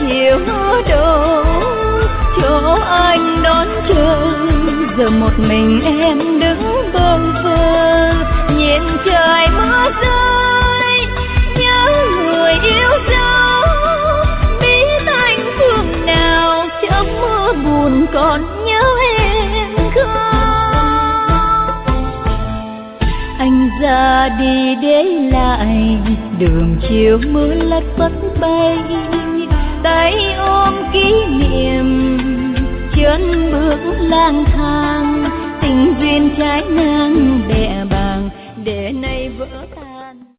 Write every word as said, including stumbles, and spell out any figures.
chiều mưa đổ, chỗ anh đón chờ, giờ một mình em đứng bơ vơ, nhìn trời mưa rơi, nhớ người yêu dấu, biết anh phương nào trong mưa buồn còn nhớ em không. Anh ra đi để lại đường chiều mưa lất phất bay, tay ôm kỷ niệm chân bước lang thang, tình duyên trái ngang bẹ